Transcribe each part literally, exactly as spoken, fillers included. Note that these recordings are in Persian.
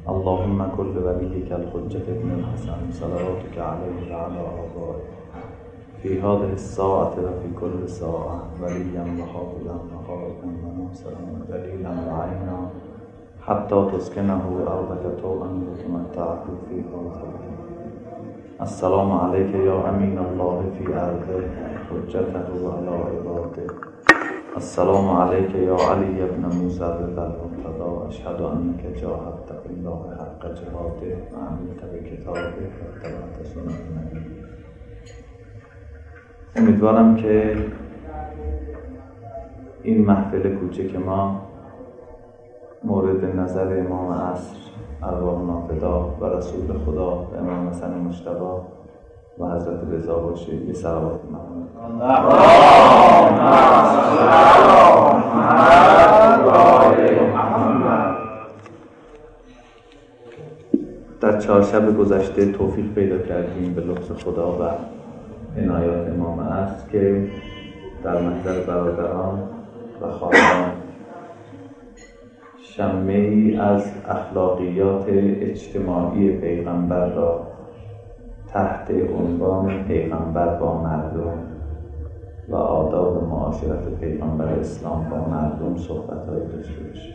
اللهم كل وليك الحجة ابن الحسن صلواتك عليه وعلى آبائه في هذه الساعة وفي كل ساعة وليا وحافظا وخالقا وناصرا ودليلا وعينا حتى تسكنه أرضك طوعا وتمتعه فيها وترضى. السلام عليك يا أمين الله في أرضه حجته على عباده. السلام عليك يا علي بن موسى رضا المرتضى. أشهد أنك جاهدت في الله حق جهاده وعملت بکتابه واتبعت سنت نبیه. امیدوارم که این محفل کوچک ما مورد نظر امام عصر ارواح نافدا و رسول خدا و امام حسن مجتبی و حضرت رضا باشه. یه صلوات محمد در چهارشب گذشته توفیق پیدا کردیم به لطف خدا و عنایات امام عصر که در محضر برادران و خواهران شمعی از اخلاقیات اجتماعی پیغمبر را تحت عنوان پیغمبر با مردم و آداب معاشرت پیغمبر اسلام با مردم صحبت‌هایی داشته باشیم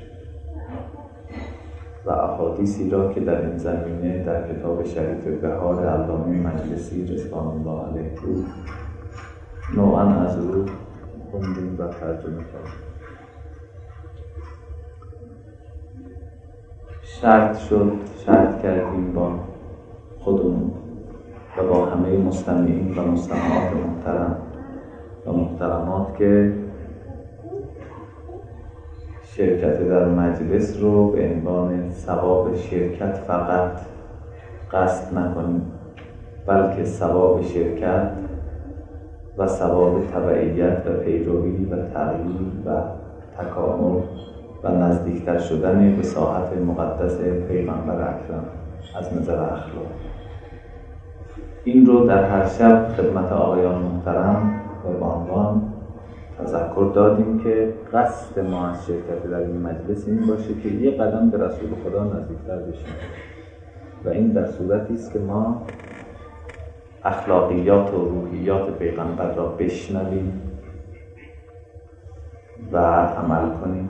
و احادیثی را که در این زمینه در کتاب شریف بهار علامه مجلسی رضوان الله علیه بود نوعاً از او خوندیم و ترجمه کردیم. شرط شد شرط کردیم با خودمون و با همه مستمعین و مستمعات محترم و محترمات که شرکت در مجلس رو به عنوان ثواب شرکت فقط قصد نکنیم، بلکه ثواب شرکت و ثواب تبعیت و پیروی و تغییر و تکامل و نزدیکتر شدن به ساحت مقدس پیغمبر اکرم از نظر اخلاق. این رو در هر شب خدمت آقایان محترم و به عنوان تذکر دادیم که قصد ما از شرکت در این مجلس این باشه که یک قدم به رسول خدا نزدیکتر بشیم و این در صورتی است که ما اخلاقیات و روحیات پیغمبر را بشنویم و عمل کنیم،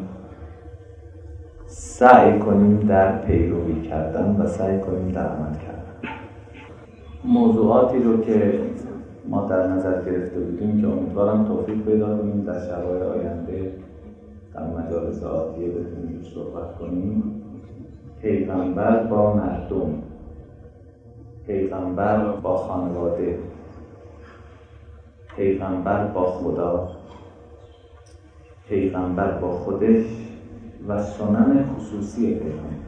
سعی کنیم در پیروی کردن و سعی کنیم در عمل کردن. موضوعاتی رو که ما در نظر گرفته بودیم که امیدوارم توفیق پیدا کنیم در شب‌های آینده در مجالس آتیه بتونیم صحبت کنیم. پیغمبر با مردم، پیغمبر با خانواده، پیغمبر با خدا، پیغمبر با خودش و سنن خصوصی پیغمبر،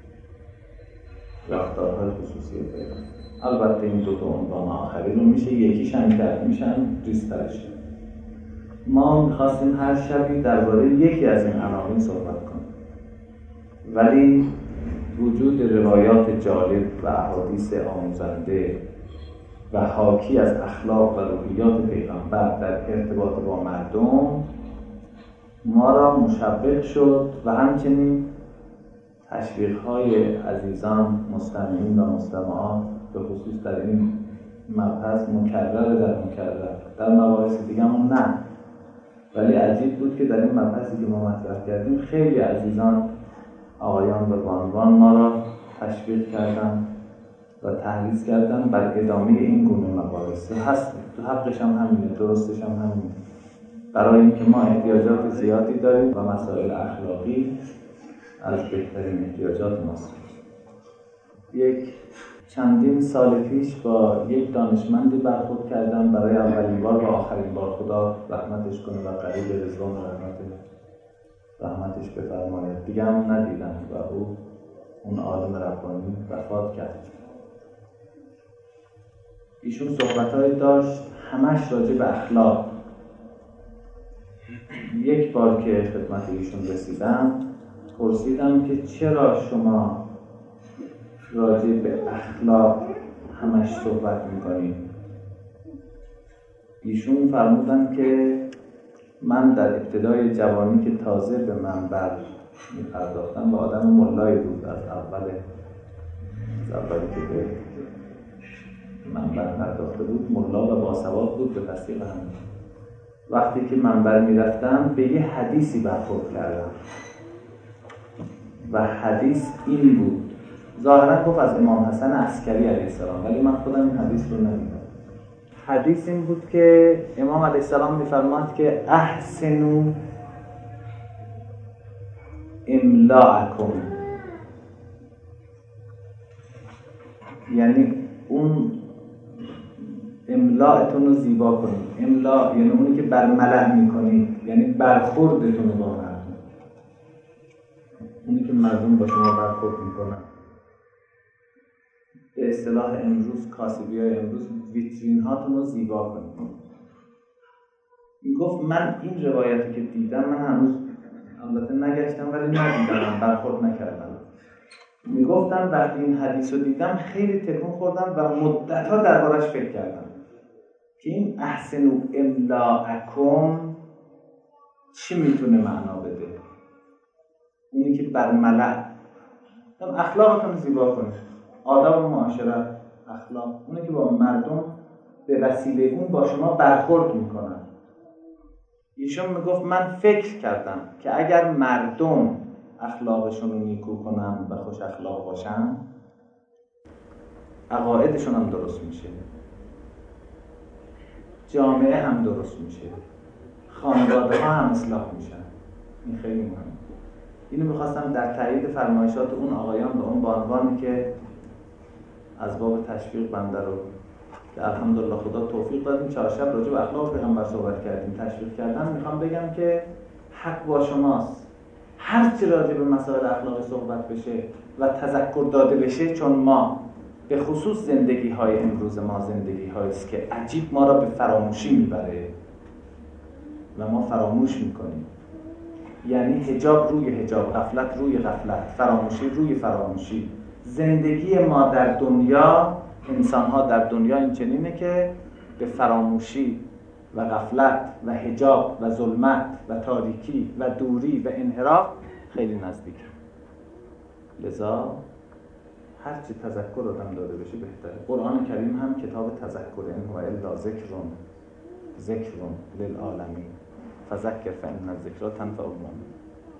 رفتارهای خصوصی پیغمبر. البته این دو تا عنوان آخری رو میشه یکیش هم کرد، میشن ریسترش. ما میخواستیم هر شبی درباره یکی از این عناوین صحبت کنیم، ولی وجود روایات جالب و احادیث آموزنده و حاکی از اخلاق و روحیات پیغمبر در ارتباط با مردم ما را مشوق شد و همچنین تشویق‌های عزیزان مستمعین و مستمعات به خصوص در این مبحث مکرر در مکرر در مباحث دیگه‌مون نه، ولی عجیب بود که در این مبحثی که ما مطرح کردیم خیلی عزیزان آقایان و بانوان ما را تشویق کردن و تحریض کردن بر ادامه این گونه مباحث. هست تو حقش هم همینه، درستش هم همینه، برای اینکه ما احتیاجات زیادی داریم و مسائل اخلاقی از بهترین احتیاجات ماست. یک چندین سال پیش با یک دانشمندی برخورد کردم برای اولین بار و آخرین بار، خدا رحمتش کنه و قریب رضوان رحمت رحمتش بفرماید. دیگه هم ندیدم و او اون عالم ربانی وفات کرد. ایشون صحبت‌هایی داشت همش راجع به اخلاق. یک بار که خدمت ایشون رسیدم پرسیدم که چرا شما راجع به اخلاق همش صحبت میکنید؟ ایشون فرمودن که من در ابتدای جوانی که تازه به منبر می‌پرداختن. به آدم ملایی بود از اول از اولی که به منبر پرداخته بود، ملا و باسواد بود به تصدیق همین. وقتی که منبر میرفتم به یه حدیثی برخورد کردم و حدیث این بود، ظاهرا گفت از امام حسن عسکری علیه السلام، ولی من خودم این حدیث رو ندیدم. حدیث این بود که امام علیه السلام میفرماد که احسنوا املاءکم، یعنی اون املاءتون رو زیبا کنید. املاء یعنی اونی که بر ملأ میکنید، یعنی برخوردتون رو با مردم، اونی که مردم با شما برخورد میکنن. به اصطلاح امروز کاسبیای امروز ویترین هاتون رو زیبا کنید. میگفت من این روایتی که دیدم، من هنوز البته نگشتم ولی ندیدم، برخورد نکردم. میگفتم وقتی این حدیث رو دیدم خیلی تکون خوردم و مدت‌ها دربارش فکر کردم که این احسنوا املاءکم چی میتونه معنا بده. اونی که بر ملأ، اخلاقتون زیبا کنید، آداب و معاشرت، اخلاق، اونی که با مردم به وسیله اون با شما برخورد میکنن. ایشون میگفت من فکر کردم که اگر مردم اخلاقشون رو نیکو کنن و خوش اخلاق باشن، عقایدشون هم درست میشه، جامعه هم درست میشه، خانواده ها هم اصلاح میشن. این خیلی مهمه. اینو میخواستم در تایید فرمایشات اون آقایان به اون بانوانی که از باب تشویق بنده رو که الحمدلله خدا توفیق دادیم چهارشب راجع به اخلاق پیغمبر صحبت کردیم، تشویق کردن، میخوام بگم که حق با شماست. هر چی راجع به مسائل اخلاقی صحبت بشه و تذکر داده بشه، چون ما به خصوص زندگی های امروز ما زندگی هاییست که عجیب ما را به فراموشی میبره و ما فراموش میکنیم. یعنی حجاب روی حجاب، غفلت روی غفلت، فراموشی روی فراموشی. زندگی ما در دنیا، انسان ها در دنیا این چنینه که به فراموشی و غفلت و حجاب و ظلمت و تاریکی و دوری و انحراف خیلی نزدیکه. لذا هر چی تذکر آدم داده بشه بهتره. قرآن کریم هم کتاب تذکر، ان هو الا ذکر ذکر للعالمین فذکر فان الذکری تنفع المؤمنین.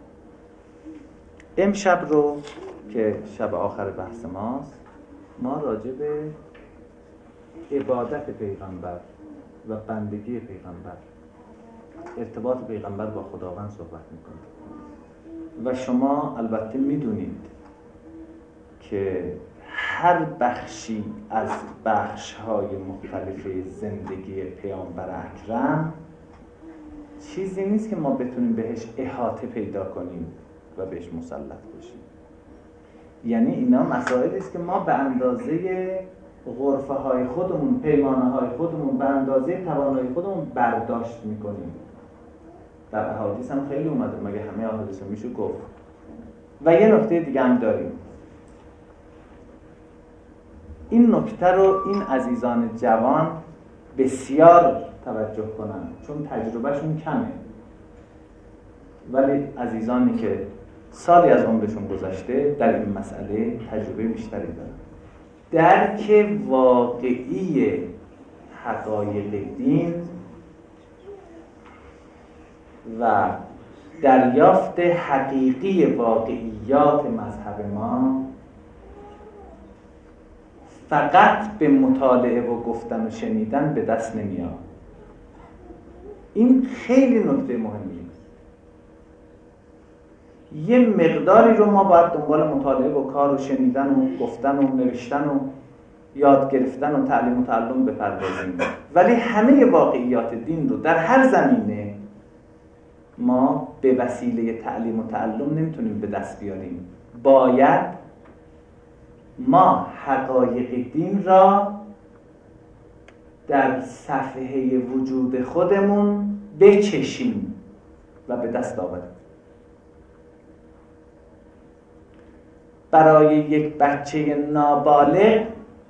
امشب رو که شب آخر بحث ماست، ما راجع به عبادت پیغمبر و بندگی پیغمبر، ارتباط پیغمبر با خداوند صحبت میکنیم. و شما البته میدونید که هر بخشی از بخش‌های مختلف زندگی پیامبر اکرم چیزی نیست که ما بتونیم بهش احاطه پیدا کنیم و بهش مسلط بشیم. یعنی اینا مسائلی است که ما به اندازه غرفه های خودمون، پیمانه های خودمون، به اندازه توانایی خودمون برداشت میکنیم. در احادیث هم خیلی اومده، مگه همه احادیث رو میشه گفت. و یه نکته دیگه هم داریم. این نکته رو این عزیزان جوان بسیار توجه کنن، چون تجربهشون کمه. ولی عزیزانی که سالی از عمرشون گذشته در این مسئله تجربه بیشتری دارن. درک واقعی حقایق دین و دریافت حقیقی واقعیات مذهب ما فقط به مطالعه و گفتن و شنیدن به دست نمیاد. این خیلی نکته مهمیه. یه مقداری رو ما باید دنبال مطالعه و کار و شنیدن و گفتن و نوشتن و یاد گرفتن و تعلیم و تعلم بپردازیم، ولی همه واقعیات دین رو در هر زمینه ما به وسیله تعلیم و تعلم نمیتونیم به دست بیاریم. باید ما حقایق دین را در صفحه وجود خودمون بچشیم و به دست آوریم. برای یک بچه نابالغ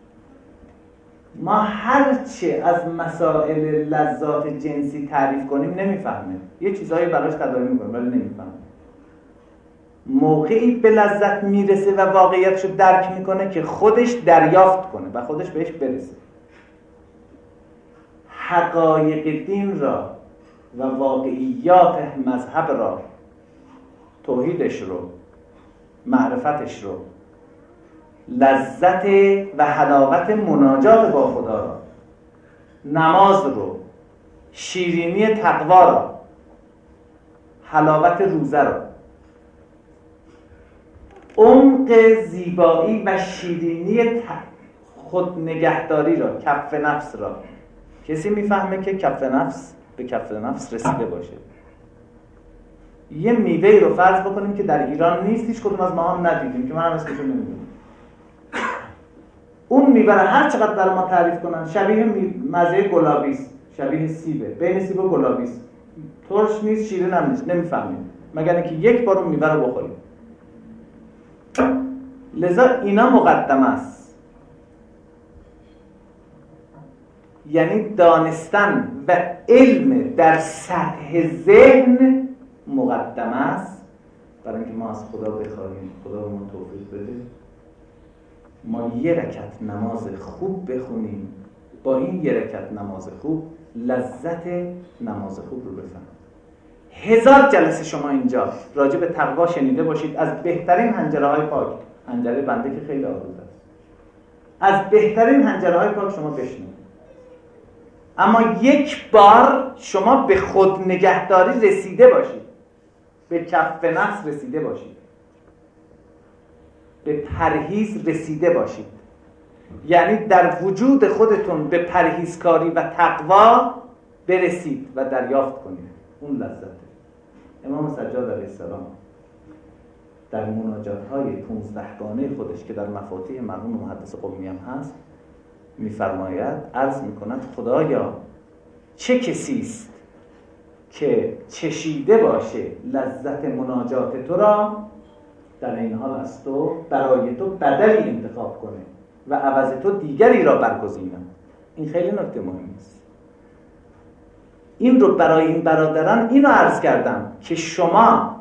ما هرچه از مسائل لذات جنسی تعریف کنیم نمیفهمه. یه چیزایی براش تداعی میکنه ولی نمیفهمه. موقعی به لذت میرسه و واقعیتشو درک میکنه که خودش دریافت کنه و خودش بهش برسه. حقایق دین را و واقعیات مذهب را، توحیدش رو، معرفتش رو، لذت و حلاوت مناجات با خدا را، نماز رو، شیرینی تقوا را، حلاوت روزه را، عمق زیبایی و شیرینی خود نگهداری را، کف نفس را. کسی میفهمه که کف نفس به کف نفس رسیده باشه؟ یه میوه‌ای رو فرض بکنیم که در ایران نیست، هیچ کدوم از ما هم ندیدیم، که من هم اسمشو نمیدونم. اون میوه رو هر چقدر برای ما تعریف کنن شبیه مزه گلابی است، شبیه سیبه، بین سیب و گلابی است، ترش نیست، شیرین هم نیست، نمیفهمیم مگر اینکه یک بار اون میوه رو بخوریم. لذا اینا مقدمه است، یعنی دانستن و علم در سطح ذهن مقدمه است برای اینکه ما از خدا بخواهیم خدا به ما توفیق بده ما یه رکعت نماز خوب بخونیم، با این یه رکعت نماز خوب لذت نماز خوب رو بفهمیم. هزار جلسه شما اینجا راجع به تقوا شنیده باشید از بهترین حنجره های پاک، حنجره بنده که خیلی آروزه است، از بهترین حنجره های پاک شما بشنید، اما یک بار شما به خود نگهداری رسیده باشید، به کف نفس رسیده باشید، به پرهیز رسیده باشید، یعنی در وجود خودتون به پرهیزکاری و تقوا برسید و دریافت کنید، اون لذته. امام سجاد علیه السلام در مناجات‌های پونزدهگانه خودش که در مفاتیح مرحوم محدث قمی هم هست می‌فرماید، عرض می‌کند خدایا چه کسی است که چشیده باشه لذت مناجات تو را، در این حال از تو برای تو بدلی انتخاب کنه و عوض تو دیگری را برگزینم. این خیلی نکته مهمی است. این رو برای این برادران اینو عرض کردم که شما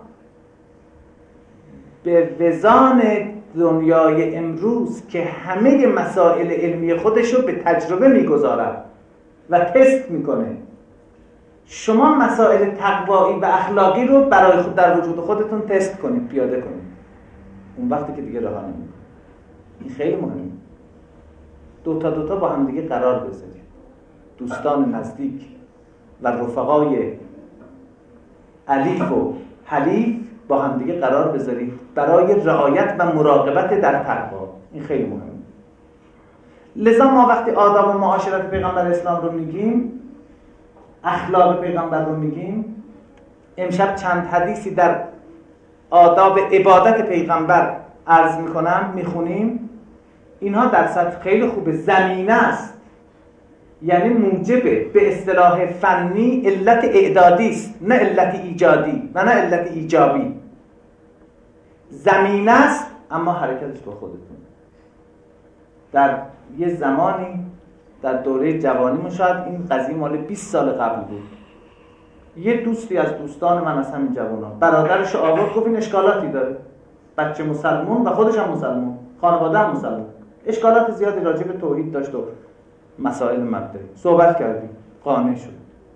به وزان دنیای امروز که همه مسائل علمی خودش رو به تجربه میگذارد و تست میکنه، شما مسائل تقوایی و اخلاقی رو برای خود در وجود خودتون تست کنید، پیاده کنید، اون وقتی که دیگه رها نمی‌کنید. این خیلی مهمه. دوتا دوتا با هم دیگه قرار بذارید، دوستان نزدیک و رفقای الیف و حلیف با هم دیگه قرار بذارید برای رعایت و مراقبت در تقوا. این خیلی مهمه. لذا ما وقتی آداب و معاشرت پیغمبر اسلام رو میگیم، اخلاق پیغمبر رو میگیم، امشب چند حدیثی در آداب عبادت پیغمبر عرض میکنم، میخونیم، اینها در سطح خیلی خوبه، زمینه است، یعنی موجب به اصطلاح فنی علت اعدادی است، نه علت ایجادی و نه علت ایجابی. زمینه است اما حرکتش با خودتون. در یه زمانی در دوره جوانیمون، شاید این قضیه مال بیست سال قبل بود، یه دوستی از دوستان من از همین جوانان برادرش آورد، گفت این اشکالاتی داره، بچه مسلمون و خودش هم مسلمون، خانواده هم مسلمون، اشکالات زیادی راجع به توحید داشت و مسائل مبدأی. صحبت کردیم، قانع شد.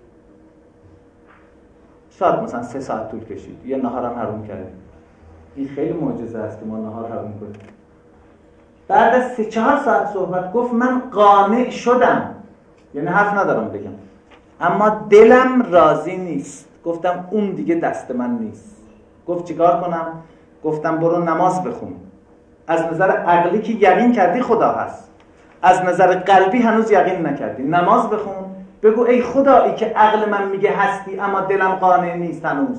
شاید مثلا سه ساعت طول کشید، یه نهار هم حروم کردیم. این خیلی معجزه است که ما نهار حروم کنیم. بعد از سه چهار ساعت صحبت گفت من قانع شدم، یعنی حرف ندارم بگم، اما دلم راضی نیست. گفتم اون دیگه دست من نیست. گفت چیکار کنم؟ گفتم برو نماز بخون. از نظر عقلی که یقین کردی خدا هست، از نظر قلبی هنوز یقین نکردی، نماز بخون، بگو ای خدایی که عقل من میگه هستی اما دلم قانع نیست هنوز،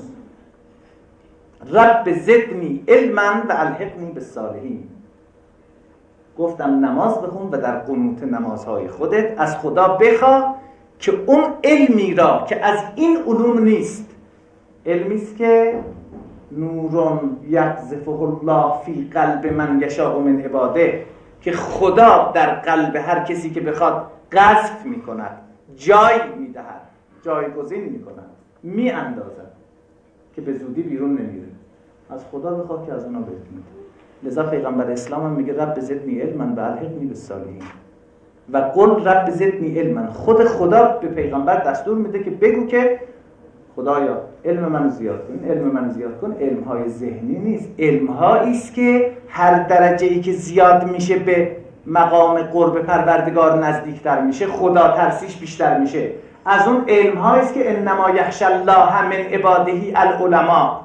رب زدنی علما و الحقنی بالصالحین. گفتم نماز بخون و در قنوت نمازهای خودت از خدا بخواه که اون علمی را که از این علوم نیست، علمی است که نورون یقذفه الله فی قلب من یشاء من عباده، که خدا در قلب هر کسی که بخواد قذف میکند، جای میدهد، جایگزین میکند، میاندازد که به زودی بیرون نمیره. از خدا بخواه که از اونا بهت میده. لذا پیغمبر اسلام هم میگه رب زدنی علما و الحقنی بالصالحین و قل رب زدنی علما. خود خدا به پیغمبر دستور میده که بگو که خدایا علم منو زیاد کن. علم منو زیاد کن علمهای ذهنی نیست، علمهایی است که هر درجه‌ای که زیاد میشه به مقام قرب پروردگار نزدیکتر میشه، خدا ترسیش بیشتر میشه. از اون علمهایی است که انما یخشی الله من عباده العلماء،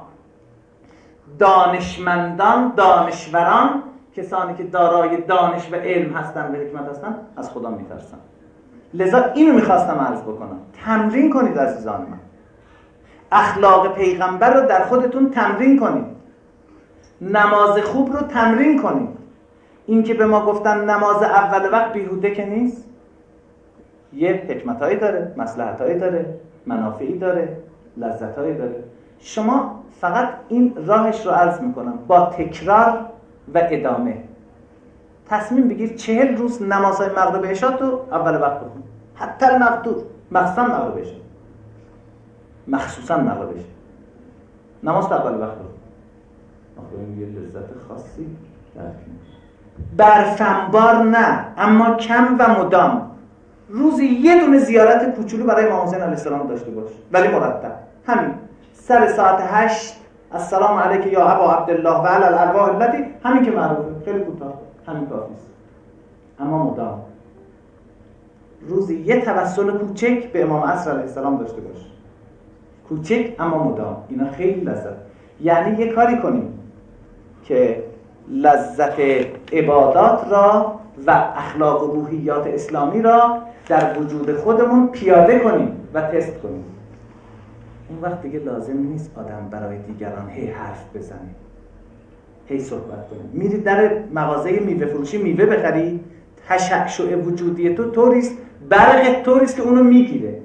دانشمندان، دانشوران، کسانی که دارای دانش و علم هستن و حکمت هستن از خدا میترسن. لذا اینو میخواستم عرض بکنم، تمرین کنید عزیزان من، اخلاق پیغمبر رو در خودتون تمرین کنید، نماز خوب رو تمرین کنید. این که به ما گفتن نماز اول وقت بیهوده که نیست، یه حکمتایی داره، مصلحتایی داره، منافعی داره، لذتایی داره. شما فقط این راهش رو عرض میکنم، با تکرار و ادامه تصمیم بگیر چهل روز نمازهای مغرب عشا تو اول وقت بخون، حتی المقدور، مخصوصا مغرب عشا، مخصوصا مغرب عشا نماز تو اول وقت بخون. آخه یه لذت خاصی درک میشه. برفنبار نه، اما کم و مدام. روزی یه دونه زیارت کوچولو برای امام حسین علیه السلام داشته باش، ولی مرتب. همین سر ساعت هشت السلام علیک یا ابا عبدالله و علی الارواح التي، همین که معروفه، خیلی کوتاه، همین کافی است، اما مدام. روزی یه توسل کوچک به امام عصر علیه السلام داشته باش، کوچک اما مدام. اینا خیلی لذت. یعنی یه کاری کنیم که لذت عبادات را و اخلاق و روحیات اسلامی را در وجود خودمون پیاده کنیم و تست کنیم. اون وقت دیگه لازم نیست آدم برای دیگران هی حرف بزنه، هی صحبت کنه. میری در مغازه میوه فروشی میوه بخری، تشعشع وجودی تو طوریست، برق طوریست که اونو میگیره.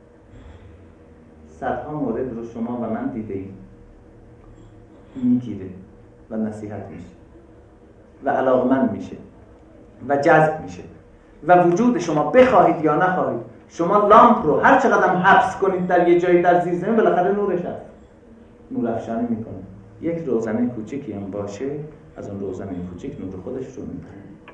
صدها مورد رو شما و من دیده ایم، میگیره و نصیحت میشه و علاقمند میشه و جذب میشه و وجود شما بخواهید یا نخواهید، شما لامپ رو هر چقدر هم حبس کنید در یه جایی در زیر زمین، بالاخره نورش هست، نور افشانی میکنه. یک روزنه کوچیکی هم باشه، از اون روزنه کوچیک نور خودش رو میده.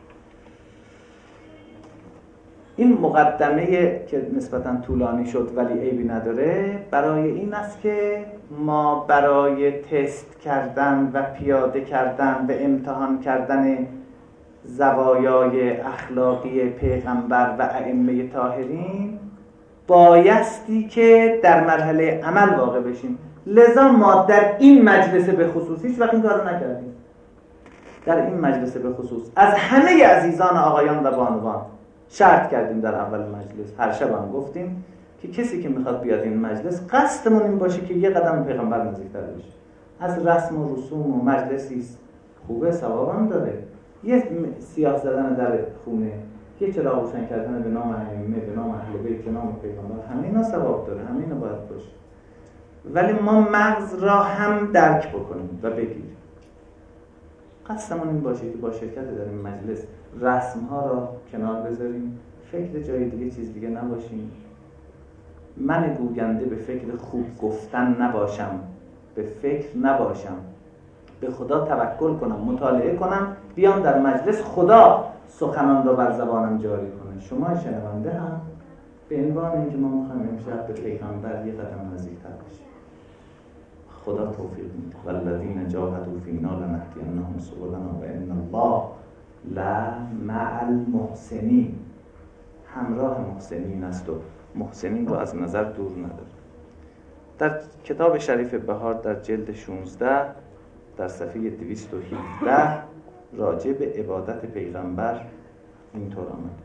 این مقدمه که نسبتاً طولانی شد ولی عیبی نداره، برای این است که ما برای تست کردن و پیاده کردن و امتحان کردن زوایای اخلاقی پیغمبر و ائمه طاهرین بایستی که در مرحله عمل واقع بشیم. لذا ما در این مجلس به خصوص هیچ وقت این کارو نکردیم. در این مجلس به خصوص از همه عزیزان آقایان و بانوان شرط کردیم در اول مجلس، هر شب هم گفتیم که کسی که میخواد بیاد این مجلس قصدمون این باشه که یه قدم پیغمبر نزدیکتر بشه. از رسم و رسوم و مجلسی خوبه، ثواب هم داره، یه سیاه زدن در خونه، یه چراغ روشن کردن به نام ائمه، به نام اهل بیت، به نام پیغمبر، همه اینا ثواب داره، همه اینا باید باشه. ولی ما مغز را هم درک بکنیم و بگیریم. قصدمون این باشه که با شرکت در این مجلس رسم‌ها را کنار بذاریم، فکر جای دیگه چیز دیگه نباشیم. من گوینده به فکر خوب گفتن نباشم، به فکر نباشم، به خدا توکل کنم، مطالعه کنم، بیام در مجلس خدا سخنان را بر زبانم جاری کنه. شما شنونده هم به عنوان اینکه ما می‌خوایم امشب به پیغمبر یه قدم نزدیک‌تر بشیم. خدا توفیق میده. والذین جاهدوا فینا لنهدینهم سبلنا و ان الله لمع المحسنین. همراه محسنین است و محسنین رو از نظر دور نداره. در کتاب شریف بهار در جلد شانزده در صفحه دویست و هفده راجع به عبادت پیغمبر اینطور آمد: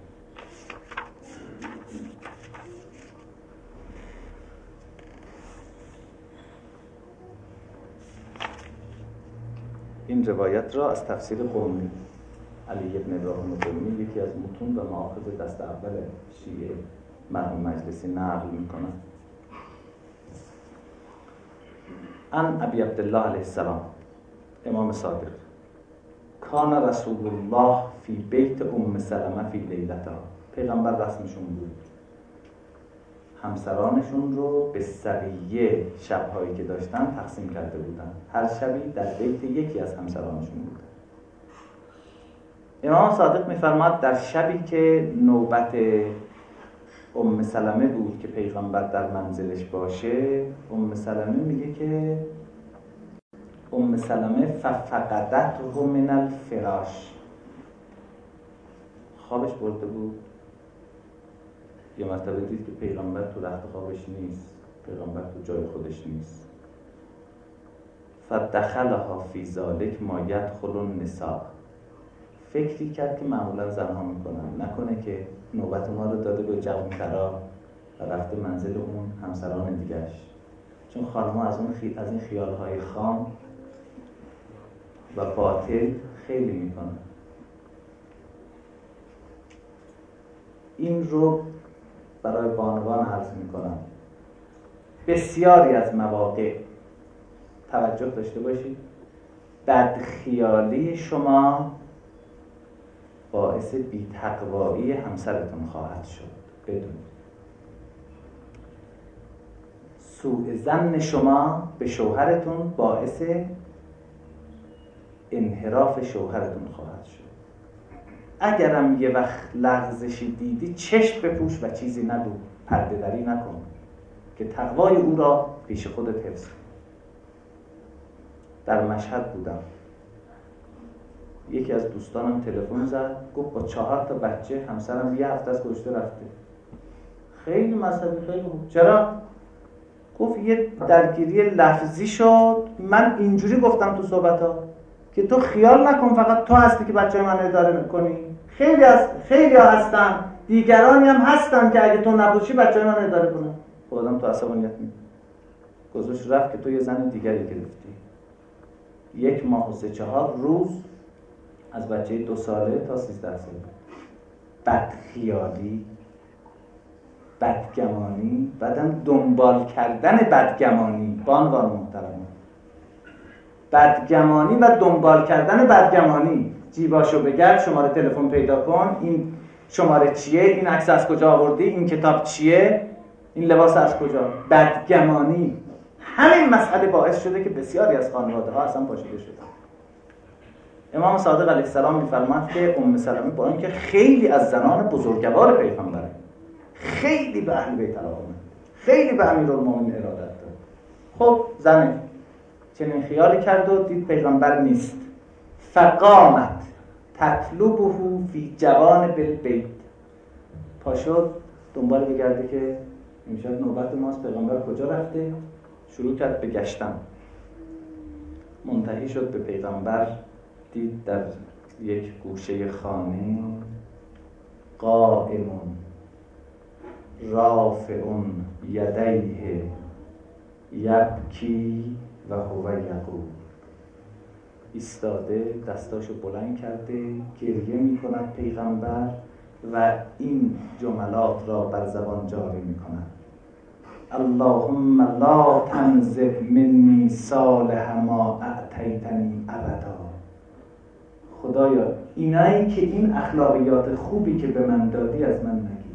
این روایت را از تفسیر قومی، علی ابن ابراهیم قومی، یکی از متون و مآخذ دست اول شیعه مرحوم مجلسی نقل میکنه. ان ابی عبدالله علیه السلام، امام صادق: کان رسول الله فی بیت ام سلمه فی لیلتها. پیغمبر رسمشون بود همسرانشون رو به سویه شبهایی که داشتن تقسیم کرده بودن. هر شبی در بیت یکی از همسرانشون بود. امام صادق می‌فرماد در شبی که نوبت ام سلمه بود که پیغمبر در منزلش باشه، ام سلمه میگه که ام سلمه ففقدته من الفراش، خوابش برده بود. یه مرتبه دید که پیغمبر تو رخت خوابش نیست، پیغمبر تو جای خودش نیست. فدخلها فی ذلک ما یدخل النساء، فکری کرد که معمولا زنها میکنن، نکنه که نوبت ما رو داده به جوان‌ترا و رفته منزل اون همسران دیگرش. چون خانم‌ها از اون خی... از این خیال‌های خام و باطل خیلی میکنن. این رو برای بانوان عرض میکنم. بسیاری از مواقع توجه داشته باشید، بدخیالی شما باعث بی‌تقوایی همسرتون خواهد شد. بدونید سوء ظن شما به شوهرتون باعث انحراف شوهرتون خواهد شد. اگرم یه وقت لغزشی دیدی چشم بپوش و چیزی نگو، پرده دری نکن که تقوای او را پیش خودت حفظ کن. در مشهد بودم، یکی از دوستانم تلفن زد، گفت با چهار تا بچه همسرم یه هفته از گذشته رفته. خیلی مذهبی، خیلی خوب. چرا؟ گفت یه درگیری لفظی شد، من اینجوری گفتم تو صحبت‌ها که تو خیال نکن فقط تو هستی که بچه‌های من اداره می‌کنی، خیلی از خیلی ها هستن، دیگرانی هم هستن که اگه تو نباشی بچه‌های من اداره کنن. خب آدم تو عصبانیت می‌کنه. گذاشت رفت که تو یه زن دیگری گرفتی. یک ماه و سه چهار روز از بچه دو ساله تا سیزده ساله بدخیالی، بدگمانی، بعدم دنبال کردن بدگمانی. بانوان محترم، بدگمانی و دنبال کردن بدگمانی. جیباشو بگرد، شماره تلفن پیدا کن، این شماره چیه، این عکس از کجا آوردی، این کتاب چیه، این لباس از کجا. بدگمانی. همین مسئله باعث شده که بسیاری از خانواده ها اصلا پاشیده شدن. امام صادق علیه السلام می‌فرماد که ام سلمه با اینکه خیلی از زنان بزرگوار پیغمبره، خیلی به اهل بیت علاقه‌مند، خیلی به امیرالمومنین ارادت داره، خب زنه چنین خیالی کرد و دید پیغمبر نیست. فقامت تطلبه فی جوانب البیت، پاشد دنبال بگرده که امشب نوبت ماست، پیغمبر کجا رفته. شروع کرد به گشتن، منتهی شد به پیغمبر، دید در یک گوشه خانه قائمون رافعون یدیه یبکی و هو یقول، ایستاده دستاشو بلند کرده گریه می کند پیغمبر و این جملات را بر زبان جاری می کند: اللهم لا تنزع منی صالح ما اعطیتنی ابدا. خدایا اینایی که این اخلاقیات خوبی که به من دادی از من نگیر،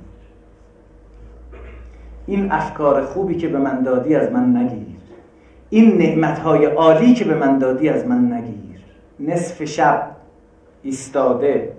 این افکار خوبی که به من دادی از من نگیر، این نعمتهای عالی که به من دادی از من نگیر. نصف شب ایستاده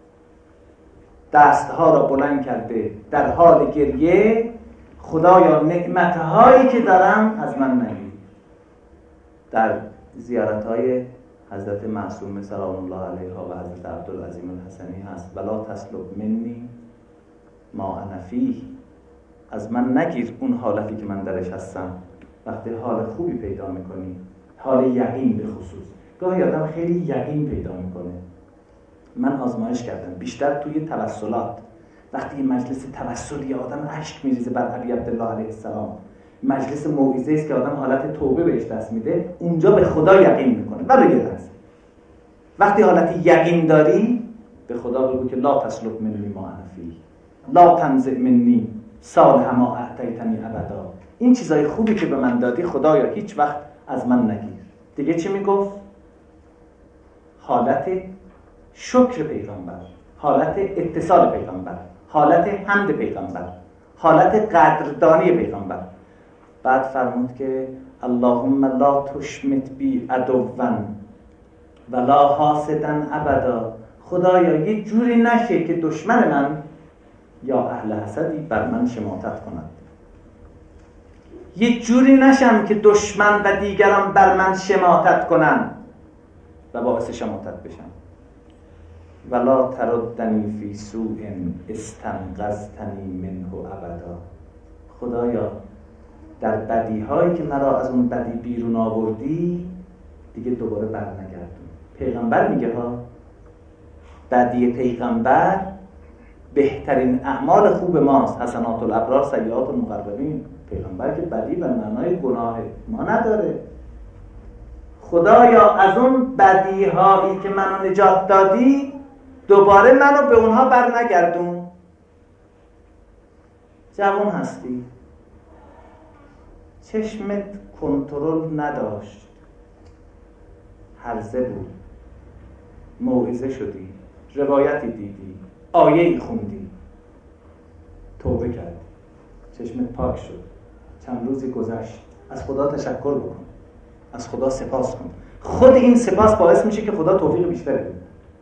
دستها را بلند کرده در حال گریه: خدایا نعمتهایی که دارم از من نگیر. در زیارتهای حضرت معصومه سلام الله علیها و حضرت عبدالعظیم الحسنی هست: ولا تسلب منی ما انا فیه، از من نگیر اون حالتی که من درش هستم. وقتی حال خوبی پیدا میکنی، حال یقین به خصوص، گاهی آدم خیلی یقین پیدا میکنه. من آزمایش کردم بیشتر توی توسلات، وقتی این مجلس توسلی آدم اشک میریزه بر ابی عبدالله علیه السلام، مجلس موعظه است که آدم حالت توبه بهش دست میده، اونجا به خدا یقین میکنه. ولی یه لحظه وقتی حالت یقین داری به خدا بگو که لا تسلب منی ما انا فیه، لا تنزع منی صالح ما اعطیتنی ابدا. این چیزای خوبی که به من دادی خدایا هیچ وقت از من نگیر. دیگه چی میگفت؟ حالت شکر پیغمبر، حالت اتصال پیغمبر، حالت حمد پیغمبر، حالت قدردانی پیغمبر. بعد فرمود که اللهم لا تشمت بی عدوا ولا حاسدا ابدا. خدایا یه جوری نشه که دشمن من یا اهل حسدی بر من شماتت کند، یه جوری نشم که دشمن و دیگران بر من شماتت کنن و باعث شماتت بشن. ولا تردنی فی سوء استنقذتنی منه ابدا. خدایا در بدی هایی که مرا از اون بدی بیرون آوردی دیگه دوباره بر نگردون. پیغمبر میگه ها، بدی پیغمبر بهترین اعمال خوب ماست، حسنات الابرار سیئات المقربین. پیغمبر که بدی و معنای گناه ما نداره. خدایا از اون بدی هایی که منو نجات دادی دوباره منو به اونها بر نگردون. جوان هستی، چشمت کنترل نداشت، هرزه بود، موعظه شدی، روایتی دیدی، آیه‌ای خوندی، توبه کردی، چشمت پاک شد، چند روزی گذشت، از خدا تشکر بکن، از خدا سپاس کن. خود این سپاس باعث میشه که خدا توفیق بیشتری بده.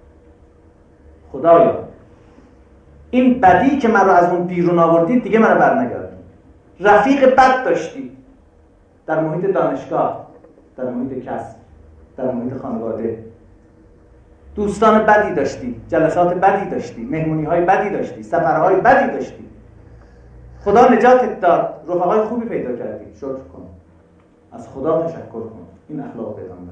خدایا این بدی که مرا از اون بیرون آوردی دیگه مرا برنگردون. رفیق بد داشتی در محیط دانشگاه، در محیط کسب، در محیط خانواده، دوستان بدی داشتی، جلسات بدی داشتی، مهمونی‌های بدی داشتی، سفرهای بدی داشتی. خدا نجاتت داد، رفقای خوبی پیدا کردی، شکر کن، از خدا تشکر کن. این اخلاق پیغمبر.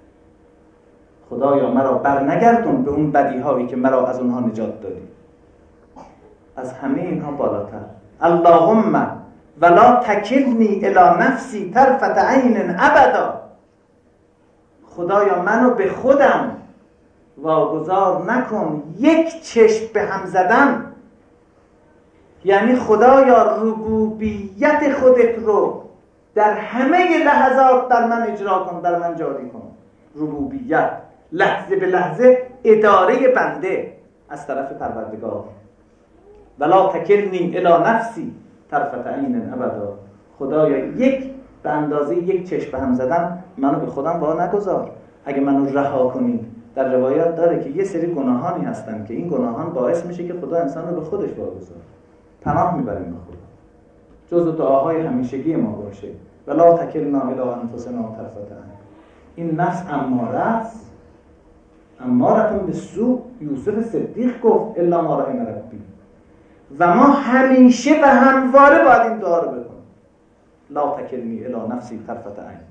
خدایا مرا برنگردون به اون بدی‌هایی که مرا از اونها نجات دادی. از همه اینها بالاتر، اللهم ولا تکلنی الی نفسی طرفة عین ابدا. خدایا منو به خودم واگذار نکن یک چشم به هم زدن. یعنی خدایا ربوبیت خودت رو در همه لحظات در من اجرا کن، در من جاری کن. ربوبیت لحظه به لحظه اداره بنده از طرف پروردگار. ولا تکلنی الی نفسی طرفة عین ابدا. خدایا یک به اندازه یک چشم به هم زدن منو به خودم وا نگذار. اگه منو رها کنی، در روایات داره که یه سری گناهانی هستن که این گناهان باعث میشه که خدا انسان رو به خودش واگذاره. پناه میبریم به خدا. جزء دعاهای همیشگی ما باشه. ولا تکلنا الی انفسنا طرفة عین. این نفس اماره است، امارتون به سوء. یوسف صدیق گفت الا ما رحم ربی. و ما همیشه و همواره باید این دعا رو بکنیم. لا تکلنی الی نفسی طرفة عین.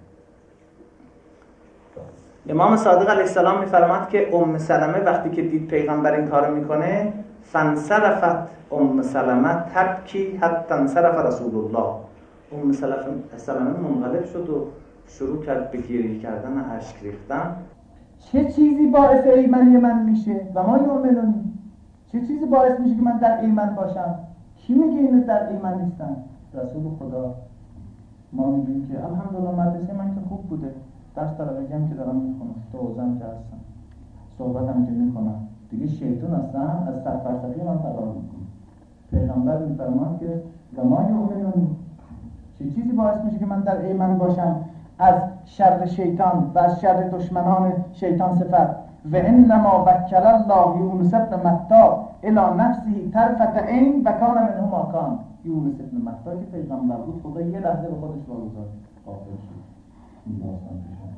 امام صادق علیه السلام میفرماد که ام سلمه وقتی که دید پیغمبر این کارو میکنه، فانصرفت ام سلمه تبکی حتی انصرف رسول الله. ام سلمه منقلب شد و شروع کرد به گریه کردن و اشک ریختن. چه چیزی باعث ایمنی من میشه؟ و ما یؤمنون. چه چیزی باعث میشه که من در ایمن باشم؟ کی میگه اینو در ایمن نیستن؟ رسول خدا. ما میگیم که الحمدلله مدرسه من که خوب بوده، درس تراویحی هم که دارم میخونم، دوزم که هستم، صحبتم که میکنم، دیگه شیطان هستم از سرفلسفی من فرار میکنه. پیغمبر میفرماد که ما یؤمنون. چه چیزی باعث میشه که من در ایمن باشم از شر شیطان و از شر دشمنان شیطان صفت؟ و انما وکل الله یونس بن متی الی نفسه طرفة عین و کان منه ما کان. یونس بن متی که پیغمبر بود، خدا یه لحظه به خودش واگذار غافل شد. این داستان پیشم.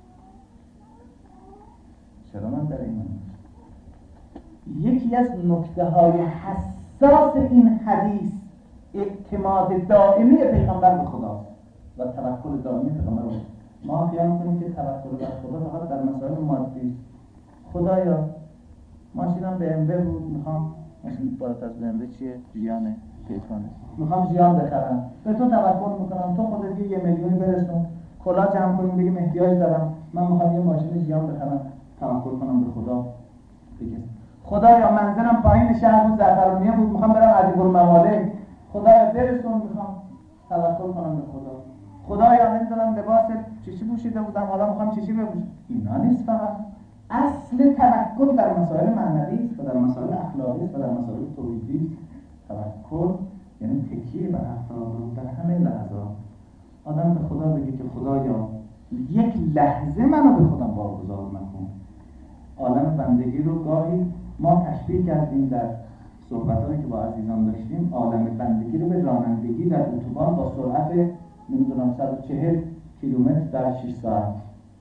چرا من در ایمان؟ یکی از نکته های حساس این حدیث اعتماد دائمی پیغمبر به خدا و توکل دائمی پیغمبر به خدا. ما خیال می‌کنیم که توکل به خدا فقط در مسائل مادی. خدایا ماشینم به ام بود، میخوام ماشین بالاتر از به ام چیه؟ جیانه، پیتونه. میخوام جیان بخرم. به تو توکل میکنم، تو خودت یه میلیونی برسون، کلاه جمع کنیم بگیم احتیاج دارم، من میخوام یه ماشین جیان بخرم، توکل کنم به خدا. بگم خدایا منزلم پایین شهر بود، زعفرانیه بود، میخوام برم عجیب الممالک، خدایا برسون، میخوام توکل کنم به خدا. خدایا نمیدونم لباس چیشی پوشیده بودم، حالا میخوام چیشی بپوشم. اینا نیست. فقط اصل توکل در مسائل معنوی است و در مسائل اخلاقی است و در مسائل توحیدی. توکل یعنی تکیه بر افراد در همه لحظات. آدم به خدا بگه که خدایا یک لحظه منو به خودم واگذار نکن. عالم بندگی رو گاهی ما تشبیه کردیم در صحبت‌هایی که با عزیزان داشتیم، عالم بندگی رو به رانندگی در اتوبان با سرعت نمیدونم صد و چهل کیلومتر در شش ساعت.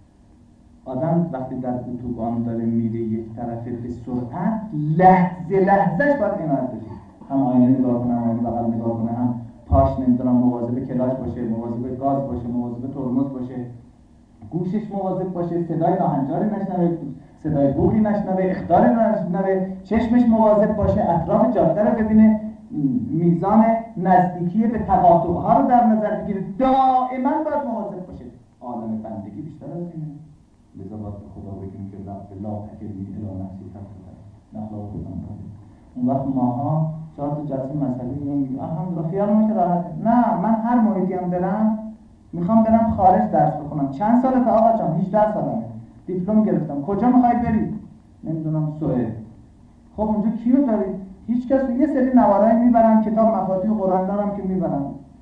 آدم وقتی در اتوبان داره میره یک طرفه به سرعت، لحظه لحظهش باید عنایت بشه. هم آینه نگاه کنه، هم آینه بغل نگاه کنه، هم پاش نمیدونم مواظب کلاش باشه، مواظب گاز باشه، مواظب ترمز باشه، گوشش مواظب باشه، صدای ناهنجاری نشنوه، صدای بوقی نشنوه، اخطاری نشنوه، چشمش مواظب باشه، اطراف جاده رو ببینه، میزان نزدیکی به تقاطع‌ها رو در نظر بگیره، دائما باید مواظب باشه. عالم بندگی بیشتر از اینه. لذا باید به خدا بگیم که رب لا تکلنی الی نفسی طرفة عین. نخلا و خودم باید. اون وقت ماها چهار تا جلسه مسئله میگیم الحمدلله خیالمون که راحته. نه، من هر محیطی هم برم میخوام برم خارج درس بخونم. چند سالته آقا جان؟ هجده سالمه. دیپلم گرفتم. کجا میخوای بری؟ نمیدونم سوئد. خب اونجا کیو داری؟ هیچ کس. یه سری نوارای میبرن، کتاب مفاتیح قرآن دارم که میبرن.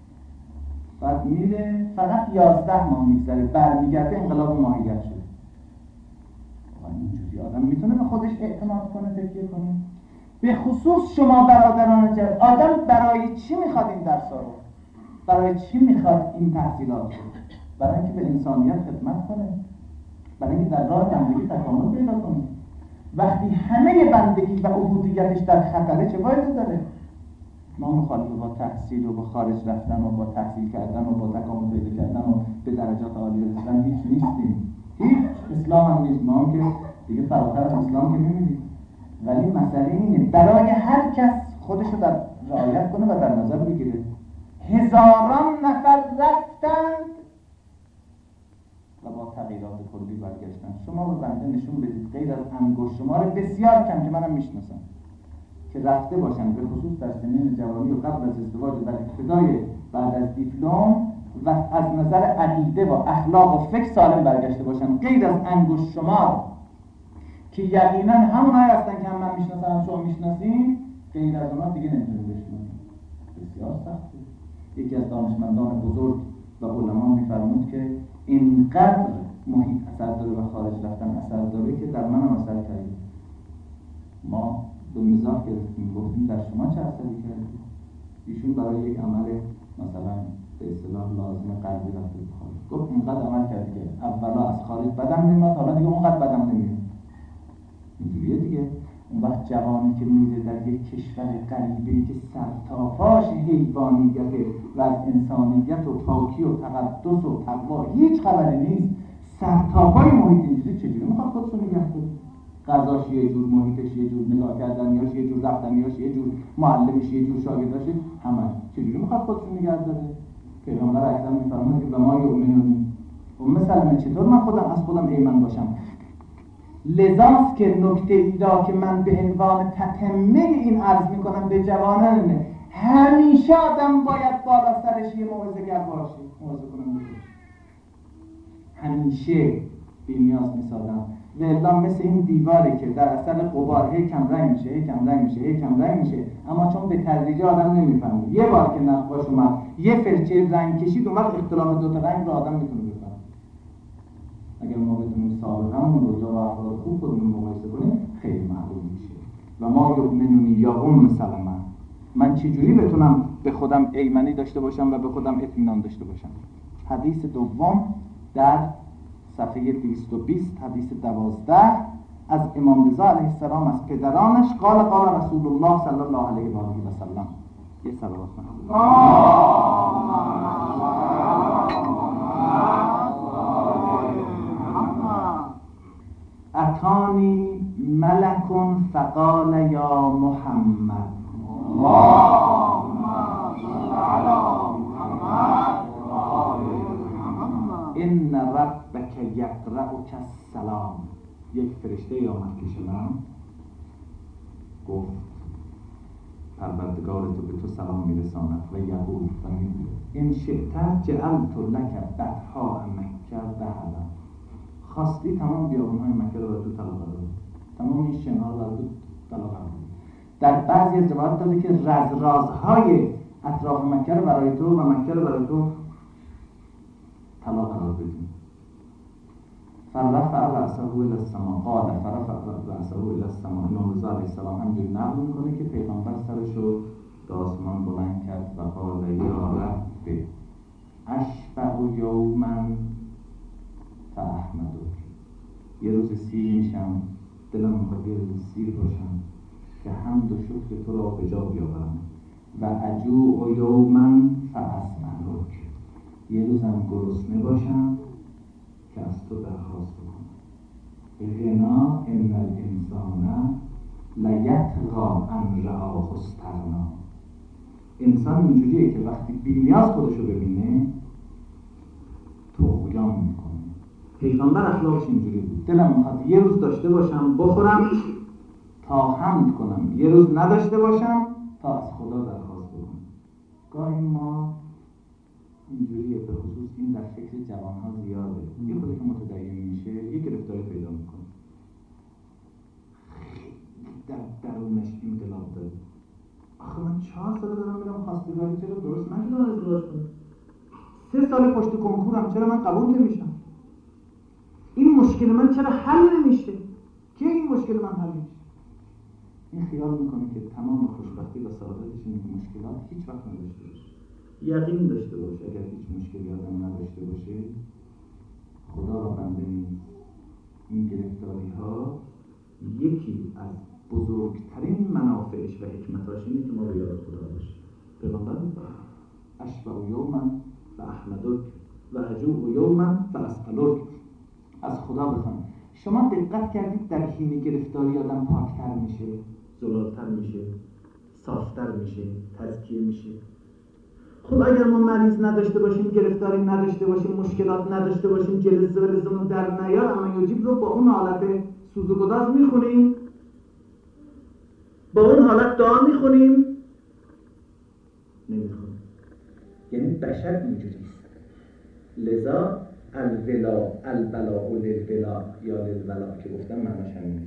بعد میره فقط یازده ماه میگذره، برمیگرده انقلاب ماهیت شده. اینجوری آدم میتونه به خودش اعتماد کنه، تکیه کنه. به خصوص شما برادران جوان، آدم برای چی میخواد این درس‌ها رو؟ برای چی میخواد این تحصیلات رو؟ برای اینکه به انسانیت خدمت کنه، برای اینکه در راه بندگی تکامل پیدا کنه. وقتی همه بندگی و عبودیتش در خطره چه فایده داره؟ ما مخالف با تحصیل و با خارج رفتن و با تحصیل کردن و با تکامل پیدا کردن و به درجات عالی رسیدن هیچ نیستیم. هیچ اسلام هم نیست. ما هم که دیگه فراتر از اسلام که می‌بینیم. ولی مسئله اینه برای هر کس خودش رو در رعایت کنه و در نظر بگیره. هزاران نفر رفتند و با تغییرات کلی برگشتن. شما به بنده نشون بدید غیر از انگشت شمار بسیار کم که منم میشناسم که رفته باشن، به خصوص در سنین جوانی و قبل از ازدواج و در ابتدای بعد از دیپلم و از نظر عقیده و اخلاق و فکر سالم برگشته باشن، غیر از انگشت شمار که یقینا همونایی هستن که هم من میشناسم هم شما میشناسیم، غیر از اونها دیگه نمیتونیم بشناسیم. بسیار سخته. یکی از دانشمندان بزرگ و علما میفرمود که اینقدر محیط اثر داره و خارج رفتن اثر داره که در من هم اثر کرده. ما به مزاح گرفتیم، گفتیم در شما چه اثری کرده؟ ایشون برای یک عمل مثلا به اصطلاح لازم قلبی رفته به خارج، گفت اینقدر عمل کرده که اولا از خارج بدم نمیاد، حالا دیگه اونقدر بدم نمیاد. اینجوریه دیگه. اون وقت جوانی که میره در یک کشور غریبه‌ای که سرتاپاش حیوانیت و از انسانیت و پاکی و تقدس و تقوا هیچ خبری نیست، سرتاپای محیط اینجوری چجوری میخواد خودشو نگه داره؟ غذاش یه جور، محیطش یه جور، نگاه کردنیاش یه جور، رفتنیاش یه جور، معلمش یه جور، شاگرداش همه چجوری میخواد خودشو نگه داره؟ پیغمبر اکرم میفرماید که و ما یؤمنون، ام سلمه چطور من خودم از خودم ایمن باشم؟ لذاست که نکته ایدا که من به عنوان تتمه این عرض میکنم به جوانان، همیشه آدم باید بالا سرش یه موعظه‌گر باشه، موعظه کنم باشه. همیشه بی‌نیاز میسازم. و الا مثل این دیواره که در اثر غبار هی کم رنگ میشه، هی کم رنگ میشه، هی کم رنگ میشه، اما چون به تدریج آدم نمیفهمه. یه بار که نقاش اومد یه فرچه رنگ کشید، اون وقت اختلاف دو تا رنگ رو آدم میتونه بفهمه. اگر ما بتونیم سابقه‌مون رو جا و احوال خوب خودمون مقایسه کنیم، خیلی معلوم میشه. و ما یؤمنونی یا ام سلمه، من چجوری بتونم به خودم ایمنی داشته باشم و به خودم اطمینان داشته باشم؟ حدیث دوم در صفحه دویست و بیست، حدیث دوازده از امام رضا علیه السلام از پدرانش، قال قال رسول الله صلی الله علیه و آله و سلم. یه صلوات من اتانی ملک فقال یا محمد ان ربک یقرأک السلام. یک فرشته آمد پیش من گفت پروردگار تو به تو سلام میرساند و یقول و میگوید ان شئت جعلت لک بطحاء مکه ذهبا. خواستی تمام بیابان‌های مکه رو تو طلا بدم، تمام این شن‌ها رو تو طلا بدم. در بعضی از روایات داره که رز رازهای اطراف مکه رو برای تو و مکه رو برای تو طلا قرار بدیم. فرفع رأسه الی السماء قال فرفع رأسه الی السماء. امام رضا علیه السلام همجوری نقل میکنه که پیغمبر سرش رو به آسمان بلند کرد و قال یا رب اشبع یوما فاحمدک. یه روز سیر میشم، دلم میخواد یه روز سیر باشم که حمد و شکر تو را به جا بیاورم. و اجوع یوما فاسألک. یه روزم گرسنه باشم که از تو درخواست بکنم. غنا ان الانسان لیطغی ان رآه استغنا. انسان اینجوریه که وقتی بی‌نیاز خودشو ببینه طغیان میکنه. پیغمبر اخلاقش اینجوری بود. دلم میخواد یه روز داشته باشم بخورم تا حمد کنم، یه روز نداشته باشم تا از خدا درخواست بکنم. گاهی ما اینجوریه، به خصوص این در فکر جوانها زیاده. یه خودی که متدین میشه یه گرفتاری پیدا میکنه، در درونش انقلاب داره. آخه من چهار ساله دارم میرم خواستگاری، چرا درست نشده من ازدواج کنم؟ سه سال پشت کنکورم، چرا من قبول نمیشم؟ این مشکل من چرا حل نمیشه؟ که این مشکل من حل میشه؟ این خیال میکنه که تمام خوشبختی و سعادتش اینه که مشکلات هیچ وقت نداشته باشه. یقین داشته باشه اگر هیچ مشکلی آدم نداشته باشه خدا را بنده نیست. این گرفتاری ها یکی از بزرگترین منافعش و حکمتاش اینه که ما به یاد خدا باشیم. پیغمبر میگه اشبع یوما فاحمدک و اجوع یوما فاسألک. از خدا بخوان. شما دقت کردید در حین گرفتاری آدم پاکتر میشه، زلالتر میشه، صافتر میشه، تزکیه میشه. خب اگر ما مریض نداشته باشیم، گرفتاری نداشته باشیم، مشکلات نداشته باشیم، جلسه و رزومو در نیار، اما یجیب رو با اون حالت سوز و گداز میخونیم، با اون حالت دعا میخونیم، نمیخونیم. یعنی بشر اینجوریست. لذا الولا البلاء للولا یا للولا که گفتم معناش همینه.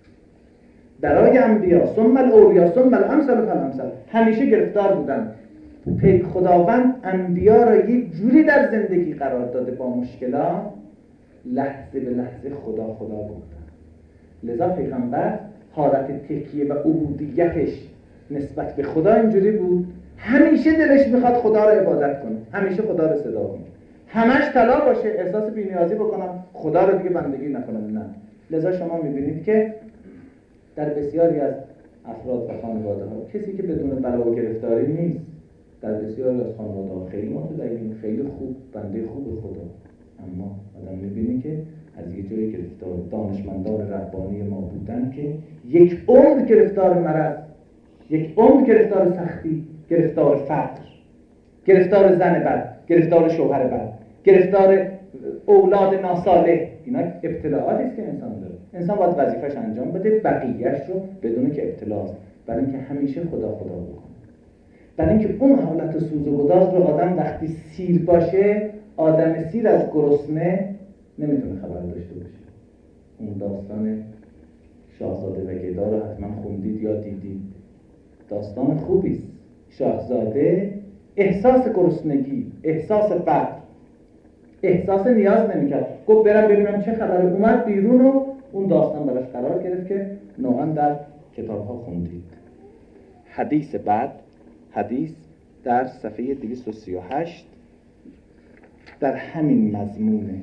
برای انبیا ثم الاولیا ثم الامثل فالامثل همیشه گرفتار بودن. پی خداوند انبیا را یک جوری در زندگی قرار داده با مشکلات، لحظه به لحظه خدا خدا گفتن. لذا پیغمبر حالت تکیه و عبودیتش نسبت به خدا اینجوری بود، همیشه دلش میخواد خدا را عبادت کنه، همیشه خدا را صدا کنه، همش طلا باشه، احساس بی‌نیازی بکنم، خدا رو دیگه بندگی نکنم. نه. لذا شما میبینید که در بسیاری از افراد و خانواده ها کسی که بدون بلا و گرفتاری نیست، در بسیاری از خانواده ها خیلی متدین، خیلی خوب، بنده خوب خدا، اما آدم میبینه که از یه جای گرفتار. دانشمندان ربانی ما بودن که یک عمر گرفتار مرض، یک عمر گرفتار سختی، گرفتار فقر، گرفتار زن بد، گرفتار شوهر بد، گرفتار اولاد ناصالح. اینا ابتلاعاتی است که انسان داره. انسان باید وظیفه‌اش انجام بده، بقیه‌اش رو بدونه که ابتلاست، برای اینکه همیشه خدا خدا بکنه. برای اینکه اون حالت سوز و گداز رو آدم وقتی سیر باشه، آدم سیر از گرسنه نمیتونه خبر داشته باشه. اون داستان شاهزاده و گدا رو حتما خوندید یا دیدید. داستان خوبی است. شاهزاده احساس گرسنگی، احساس فقر، احساس نیاز نمی‌کرد. گفت برم ببینم چه خبره. اومد بیرون و اون داستان براش قرار گرفت که نوعا در کتاب‌ها خوندید. حدیث بعد، حدیث در صفحه دویست و سی و هشت در همین مضمونه،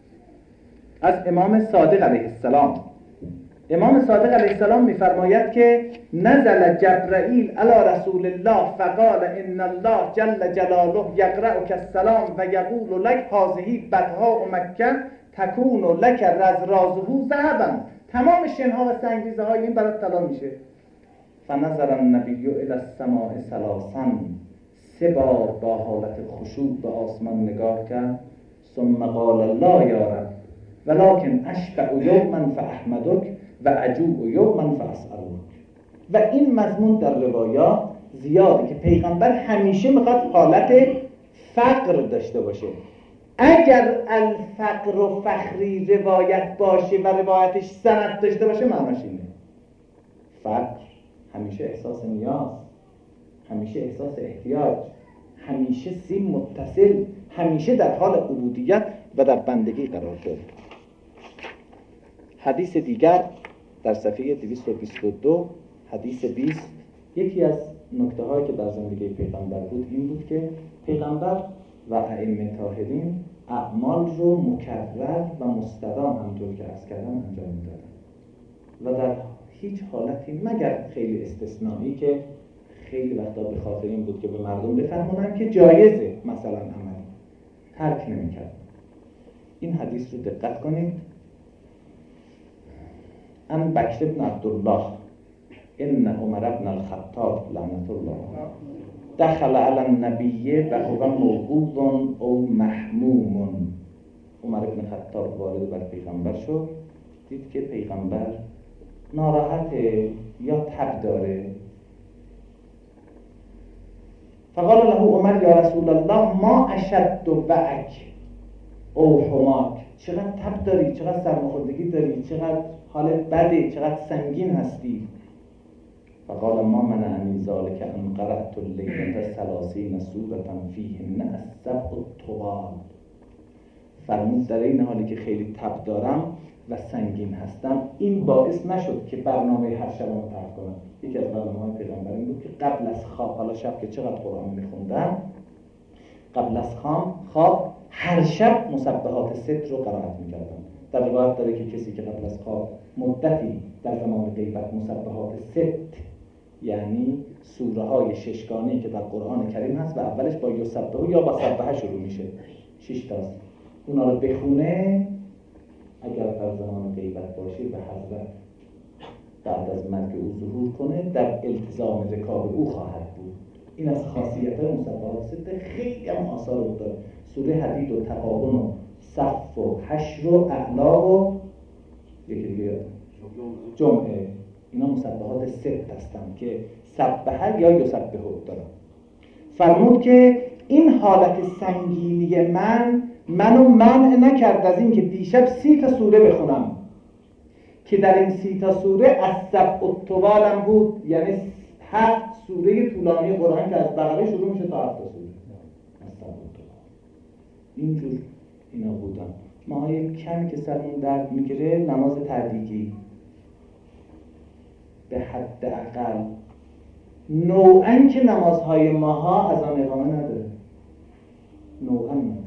از امام صادق علیه السلام. امام صادق علیه السلام می‌فرماید که نزل جبرائیل علی رسول الله فقال ان الله جل جلاله یقرأک السلام و یقول لك هذه بدها مکه تکون لك رزرازه ذهبا. تمام شنها و سنگریزه های این برات طلا میشه. فنظر النبی الی السماء ثلاثا، سه بار با حالت خشوع به آسمان نگاه کرد. ثم قال لا یا رب ولكن اشبع یوما فاحمدک و اجوع یوما فاسألک. و این مضمون در روایات زیاده که پیغمبر همیشه میخواد حالت فقر داشته باشه. اگر الفقر و فخری روایت باشه و روایتش سند داشته باشه، معناش اینه. فقر همیشه احساس نیاز، همیشه احساس احتیاج، همیشه سین متصل، همیشه در حال عبودیت و در بندگی قرار دارد. حدیث دیگر در صفحه دویست و بیست و دو، حدیث بیست، یکی از نکته هایی که در زندگی پیغمبر بود این بود که پیغمبر و ائمه طاهرین اعمال رو مکرر و مستدام همونطور که عرض کردم انجام میدادن و در هیچ حالتی مگر خیلی استثنایی که خیلی وقتا به خاطر این بود که به مردم بفهمونن که جایزه مثلا عمل ترک نمی‌کرد. این حدیث رو دقت کنید. ان بکر بن عبدالله ان عمر بن الخطاب لعنت الله دخل علی النبی و هو موعوظ او محموم. عمر بن خطاب وارد بر پیغمبر شد، دید که پیغمبر ناراحته یا تب داره. فقال له عمر یا رسول الله ما اشد وعک او حماک، چقدر تب داری، چقدر سرماخوردگی داری، چقدر حالت بده، چقدر سنگین هستی. فقال ما منعنی ذلک ان قرأت اللیلة ثلاثین سورة فیهن السبع الطوال. فرمود در این حالی که خیلی تب دارم و سنگین هستم این باعث نشد که برنامه هر شب رو ترک کنم. یکی از برنامه‌های پیغمبر این بود که قبل از خواب، حالا شب که چقدر قرآن میخوندم، قبل از خواب خواب هر شب مسبحات ست رو قرائت میکردم. در روایت داره که کسی که قبل از خواب مدتی در زمان غیبت مسبحات ست، یعنی سوره های ششگانه‌ای که در قرآن کریم هست و اولش با یسبحه یا با سبحه شروع میشه، شش تاست، اونا رو بخونه اگر در زمان غیبت باشه به حضرت بعد از مرگ او ظهور کنه در التزام رکاب او خواهد بود. این از خاصیت‌های مسبحات ست. خیلی هم آثار بود داره. سوره حدید و تغابن و صف و حشر و اعلا و یکی دیگه جمعه، اینا مسبحات ست هستن که سبحه یا یسبحه دارن. فرمود که این حالت سنگینی من منو منع نکرد از این که دیشب سی تا سوره بخونم که در این سی تا سوره از سبع الطوالم بود، یعنی هفت سوره طولانی قرآن که از بقره شروع میشه تا هفت سوره از سبع الطوال. اینجور اینا بودن. ما یک کمی که سرمون درد میگیره نماز تهدیدی به حد اقل نوعاً که نمازهای ماها از آن اقامه نداره، نوعاً نداره.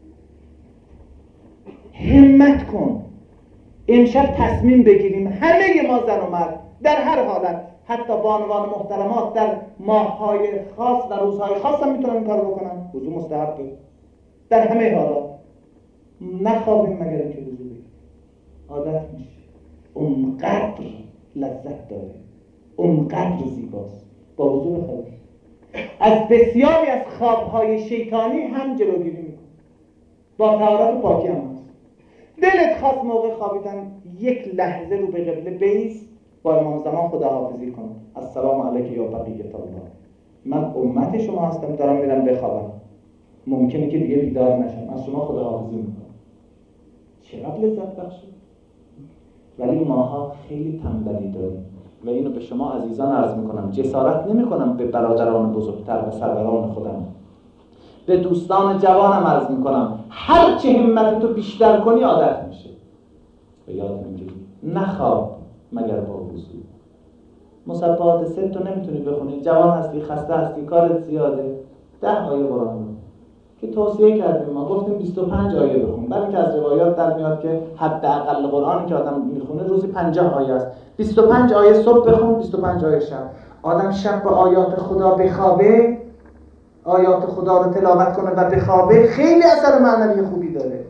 همت کن امشب تصمیم بگیریم همه ما زن و مرد در هر حالت، حتی بانوان محترمات در ماه‌های خاص و روزهای خاص هم میتونن این کارو بکنن، وضو مستحبه در همه حالات. نخوابیم مگر اینکه وضو بگیریم، عادت میشه. اونقدر لذت داره، اونقدر زیباست با وضو بخوابیم. از بسیاری از خوابهای شیطانی هم جلوگیری میکنه، با طهارت و پاکی هم هست. دلت خواست موقع خوابیدن یک لحظه رو به قبله بیست، با امام زمان خداحافظی کن، السلام علیک یا بقیت الله، من امت شما هستم دارم میرم بخوابم، ممکنه که دیگه بیدار نشم، از شما خداحافظی میکنم. چقدر لذت بخشه. ولی ماها خیلی تنبلی داریم و اینو به شما عزیزان عرض میکنم، جسارت نمیکنم به برادران بزرگتر و سروران خودم، به دوستان جوانم عرض میکنم، هر چه همتتو بیشتر کنی عادت میشه. و یاد میگیری نخواب مگر با وضو. مسبحات ست تو نمیتونی بخونی، جوان هستی، خسته هستی، کارت زیاده، ده آیه قرآن رو که توصیه کردیم ما، گفتیم بیست و پنج آیه بخون، برای که از روایات در میاد که حداقل قرآنی که آدم میخونه روزی پنجاه آیه است. بیست و پنج آیه صبح بخون، بیست و پنج آیه شب. آدم شب با آیات خدا بخوابه، آیات خدا رو تلاوت کنه و بخوابه، خیلی اثر معنوی خوبی داره.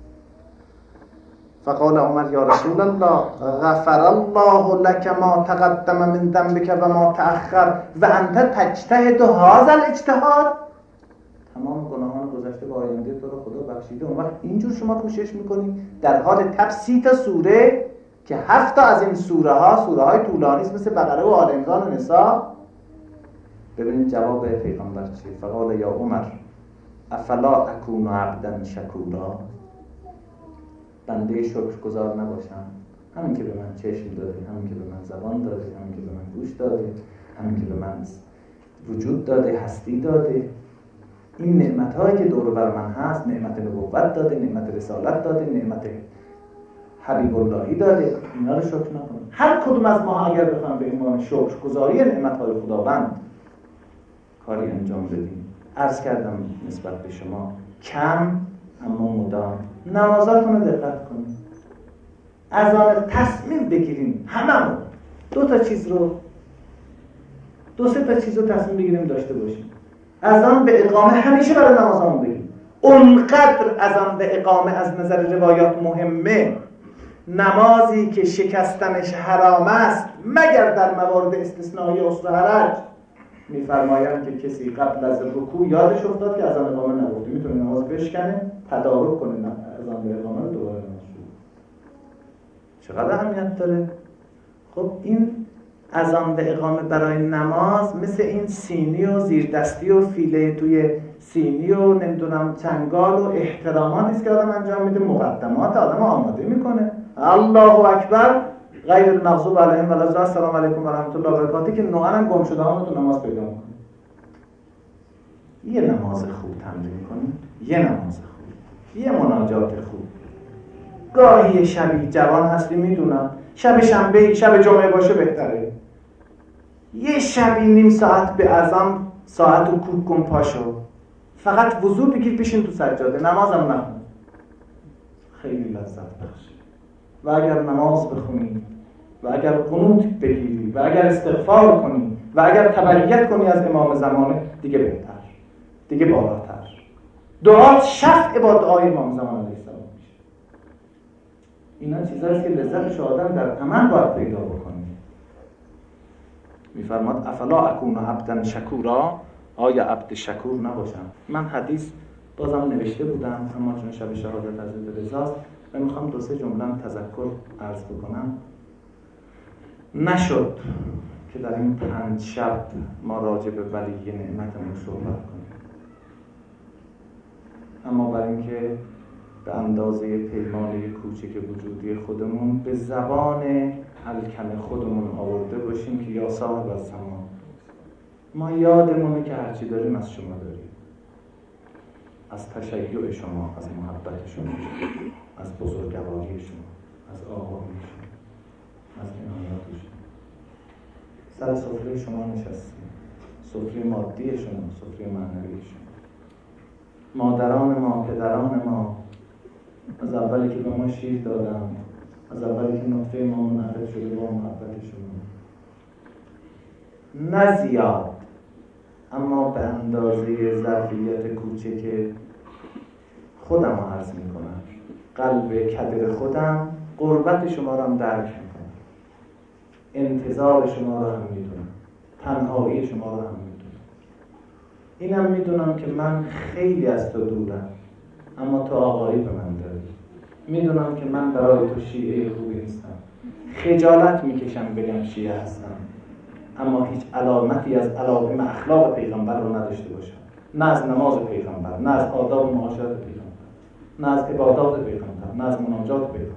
فقال عمر یا رسول الله غفر الله لك ما تقدم من ذنبك و ما تأخر و انت تجتهد هذا الاجتهاد. تمام گناهان گذشته و آینده تو رو خدا بخشیده، اون وقت اینجور شما کوشش میکنید در حال تفسیر تا سوره که هفت تا از این سوره ها سوره های طولانی است مثل بقره و آل عمران و نساء. ببینید جواب پیغمبر چیه. فقال یا عمر افلا اکون عبدا شکورا، بنده شکرگزار نباشم؟ همین که به من چشم داره، همین که به من زبان داره، همین که به من گوش داره، همین که به من وجود داده، هستی داده. این نعمت‌هایی که دور بر من هست، نعمت نبوت داده، نعمت رسالت داده، نعمت حبیب اللهی داده، اینا رو شکر نکنیم. هر کدوم از ما اگر بخوایم به عنوان شکرگزاری نعمت‌های خداوند کاری انجام بدیم، عرض کردم نسبت به شما کم اما مدام. نمازاتون رو دقت کنید، از آن تصمیم بگیریم هممون دو تا چیز رو دو سه تا چیز رو تصمیم بگیریم داشته باشیم. از آن به اقامه همیشه برای نمازمون بگیم. اونقدر از آن به اقامه از نظر روایات مهمه. نمازی که شکستنش حرام است مگر در موارد استثنایی اصل حرج، میفرمایند که کسی قبل از رکوع یادش افتاد که از آن اقامه نگفته، میتونه نماز بشکنه، تدارک کنه از آن به اقامه رو دوباره نماز شروع. چقدر اهمیت داره؟ خب این از آن به اقامه برای نماز مثل این سینی و زیردستی و فیله توی سینی و نمیدونم چنگال و احتراماتی است که آدم انجام میده، مقدمات آدم آماده میکنه. الله اکبر غیر المغضوب علیهم ولا الضالین، السلام علیکم و رحمت الله و برکاته، که نوعا هم گم شده ها تو نماز پیدا میکنه. یه نماز خوب تمرین کنید، یه نماز خوب، یه مناجات خوب. گاهی شبی جوان هستی میدونم، شب شنبه شب جمعه باشه بهتره. یه شبی نیم ساعت به اذان ساعت رو کوک کن پاشو، فقط وضو بگیر بشین تو سجاده، نمازم نخون، خیلی لذت بخشه. و اگر نماز بخونی و اگر قنوت بگیری و اگر استغفار کنی و اگر تبعیت کنی از امام زمانه، دیگه بهتر، دیگه بالاتر. دعات شفع با دعای امام زمان علیه السلام میشه. اینا چیزایی که لذتش آدم در عمل باید پیدا بکنی. میفرماد افلا اکون عبدا شکورا، آیا عبد شکور نباشم؟ من حدیث بازم نوشته بودم اما چون شب شهادت حضرت رضاست و میخوام دو سه جمله تذکر عرض بکنم. نشد که در این پنج شب ما راجع به ولی نعمتمون صحبت کنیم، اما برای اینکه به اندازه پیمانه کوچک وجودی خودمون به زبان الکم خودمون آورده باشیم که یا صاحب از زمان، ما یادمونه که هرچی داریم از شما داریم، از تشیع شما، از محبت شما، از بزرگواری شما، از آقایی شما، از عنایات شما. سر سفره شما نشستیم، سفره مادی شما، سفره معنوی شما. مادران ما، پدران ما، از اولی که به ما شیر دادن، از اولی که نطفه ما منعقد شده با محبت شما، نه زیاد اما به اندازه ظرفیت کوچک خودم رو عرض میکنم، قلب کدر خودم قربت شما رو هم درک میکنم، انتظار شما رو هم میدونم، تنهایی شما رو هم میدونم. اینم میدونم که من خیلی از تو دورم اما تو آقایی به من داری. میدونم که من برای تو شیعه خوبی نیستم، خجالت میکشم بگم شیعه هستم، اما هیچ علامتی از علائم اخلاق پیغمبر رو نداشته باشم، نه از نماز پیغمبر، نه از آداب و معاشرت پیغمبر، نه از عبادات پیغمبر، نه از مناجات پیغمبر.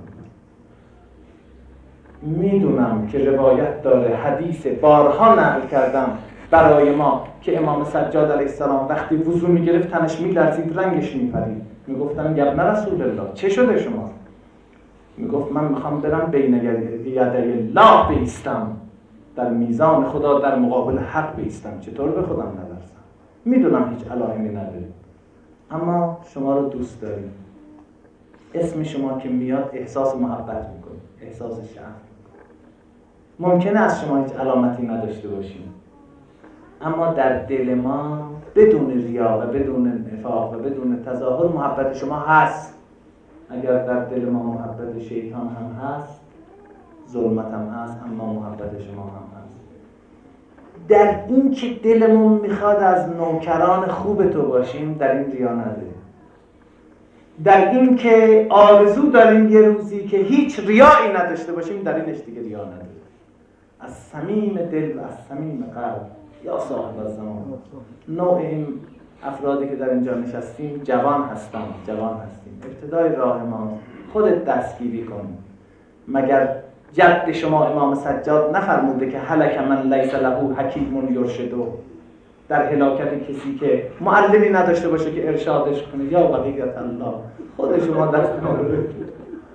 میدونم که روایت داره، حدیث بارها نقل کردم برای ما که امام سجاد علیه السلام وقتی وضو میگرفت تنش میلرزید، رنگش میپرید. میگفتن یا ابن رسول الله چه شده شما؟ میگفت من میخوام برم بین یدی الله بایستم، در میزان خدا در مقابل حق بایستم، چطور به خودم نلرزم؟ میدونم هیچ علائمی ندارید اما شما رو دوست داریم. اسم شما که میاد احساس محبت میکنیم، احساس شرف. ممکنه از شما هیچ علامتی نداشته باشیم اما در دل ما بدون ریا و بدون نفاق و بدون تظاهر محبت شما هست. اگر در دل ما محبت شیطان هم هست، ظلمت هم هست، اما محبت شما هم هست. در این که دلمون میخواد از نوکران خوب تو باشیم، در این ریا نداریم. در این که آرزو داریم یه روزی که هیچ ریایی نداشته باشیم، در اینش دیگه ریا نداریم. از صمیم دل و از صمیم قلب یا صاحب الزمان. نوع این افرادی که در اینجا نشستیم جوان هستن، جوان هستیم، ابتدای راه ما. خودت دستگیری کن. مگر جد شما امام سجاد نفرموده که هلک من لیس له حکیم یرشدو؟ در هلاکت کسی که معلمی نداشته باشه که ارشادش کنه. یا بقیت الله، خود شما دست ما رو بگید،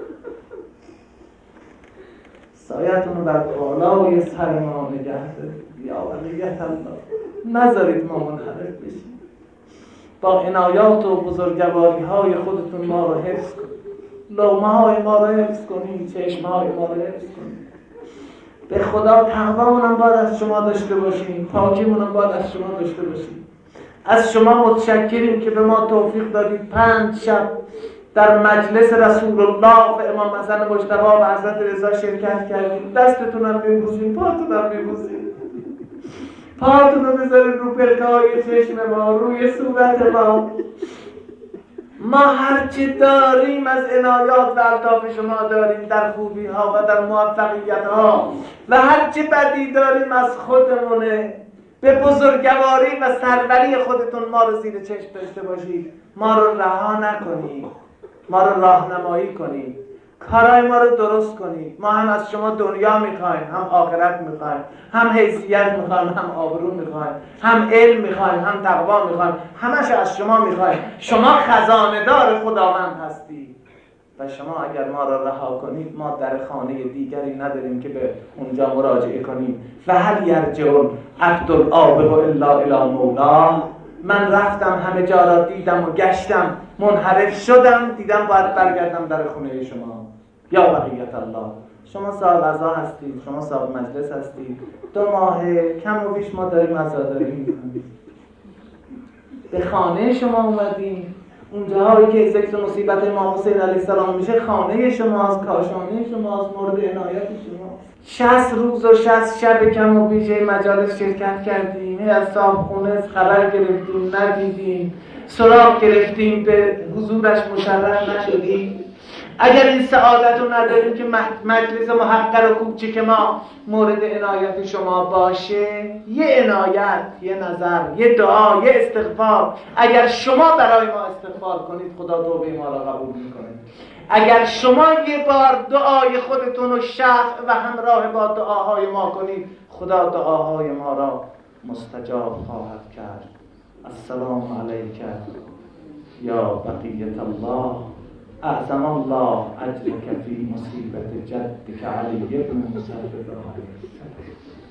سایتون رو بر بالای سر ما نگه دارید. یا بقیت الله، نذارید ما منحرف بشیم. با عنایات و بزرگواری های خودتون ما رو حفظ کنید، لقمه های ما رو حفظ کنید، چشم های ما رو حفظ کنید. به خدا تقوامون هم باید از شما داشته باشیم، پاکیمون هم باید از شما داشته باشیم. از شما متشکریم که به ما توفیق دادید پنج شب در مجلس رسول الله و امام حسن مجتبی و حضرت رضا شرکت کردیم. دستتون هم ببوسیم، پاتون هم ببوسیم، پاتون رو بذارید رو پلکه های چشم ما، روی صورت ما. ما هرچی داریم از عنایات و الطاف شما داریم در خوبی ها و در موفقیت ها، و هرچی بدی داریم از خودمونه. به بزرگواری و سروری خودتون ما رو زیر چشم داشته باشید، ما رو رها نکنید، ما رو راهنمایی کنید، کارهای ما رو درست کنید. ما هم از شما دنیا میخوایم، هم آخرت میخوایم، هم حیثیت میخوایم، هم آبرو میخوایم، هم علم میخوایم، هم تقوا میخوایم، همش از شما میخوایم. شما خزانه دار خداوند هستید و شما اگر ما را رها کنید، ما در خانه دیگری نداریم که به اونجا مراجعه کنیم. و هل یرجع عبد العابق الا الی مولاه. من رفتم همه جا را دیدم و گشتم، منحرف شدم، دیدم باید برگردم در خونه شما. یا بقیت الله، شما صاحب عزا هستید، شما صاحب مجلس هستید. دو ماه کم و بیش ما داریم عزاداری میکنیم، به خانه شما اومدیم. اونجاهایی که ذکر مصیبت امام حسین علیه السلام میشه خانه شماست، کاشانه شماست، مورد عنایت شما. شصت روز و شصت شب کم و بیش مجالس شرکت کردیم، از صاحب خونه خبر گرفتیم ندیدیم، سراغ گرفتیم به حضورش مشرف نشدیم. اگر این سعادت رو نداریم که مجلس محقر و کوچک ما مورد عنایت شما باشه، یه عنایت، یه نظر، یه دعا، یه استغفار، اگر شما برای ما استغفار کنید خدا توبه ما را قبول میکنه. اگر شما یه بار دعای خودتون رو شفع و همراه با دعاهای ما کنید، خدا دعاهای ما را مستجاب خواهد کرد. السلام علیک یا بقیت الله، اعظم الله اجرک فی مصیبت جدک علی ابن موسی.